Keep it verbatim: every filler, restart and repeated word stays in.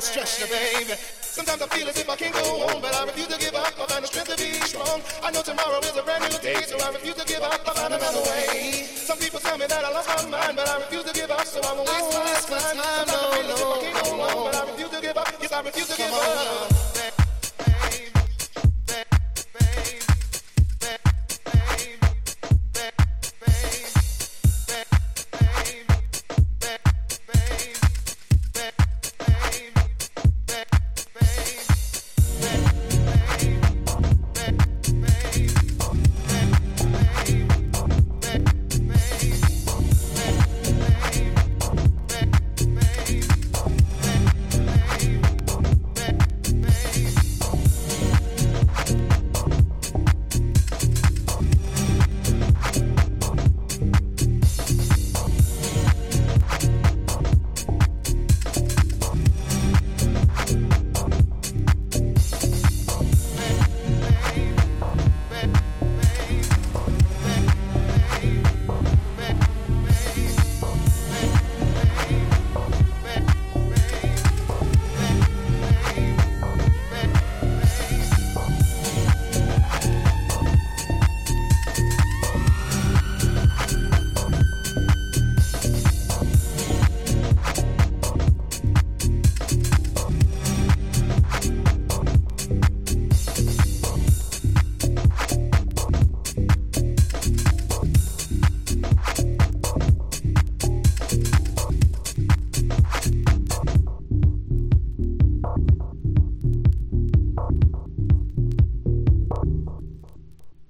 stretch the baby. Sometimes I feel as if I can't go on, but I refuse to give up. I find the strength to be strong. I know tomorrow is a brand new day, so I refuse to give up. I find another way. Some people tell me that I lost my mind, but I refuse to give up, so I won't waste my time. Sometimes I feel as if I can't go on, but I refuse to give up. Yes, I refuse to give up.